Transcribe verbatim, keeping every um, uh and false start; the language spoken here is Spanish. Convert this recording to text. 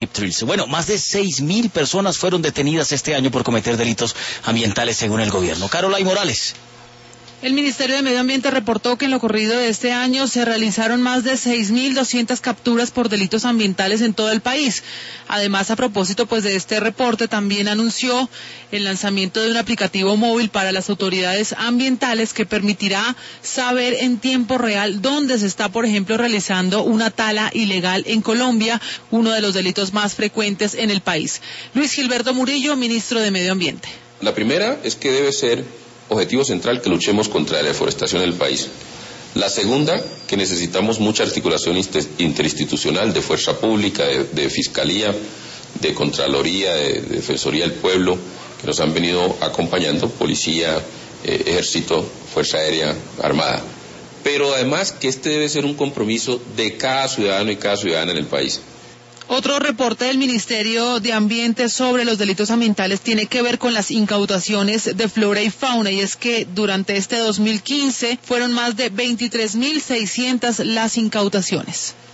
Bueno, más de seis mil personas fueron detenidas este año por cometer delitos ambientales según el gobierno. Carolay Morales. El Ministerio de Medio Ambiente reportó que en lo corrido de este año se realizaron más de seis mil doscientas capturas por delitos ambientales en todo el país. Además, a propósito pues de este reporte, también anunció el lanzamiento de un aplicativo móvil para las autoridades ambientales que permitirá saber en tiempo real dónde se está, por ejemplo, realizando una tala ilegal en Colombia, uno de los delitos más frecuentes en el país. Luis Gilberto Murillo, ministro de Medio Ambiente. La primera es que debe ser objetivo central que luchemos contra la deforestación en el país. La segunda, que necesitamos mucha articulación interinstitucional de fuerza pública, de, de fiscalía, de contraloría, de, de defensoría del pueblo, que nos han venido acompañando, policía, eh, ejército, fuerza aérea, armada. Pero además que este debe ser un compromiso de cada ciudadano y cada ciudadana en el país. Otro reporte del Ministerio de Ambiente sobre los delitos ambientales tiene que ver con las incautaciones de flora y fauna, y es que durante este dos mil quince fueron más de veintitrés mil seiscientas las incautaciones.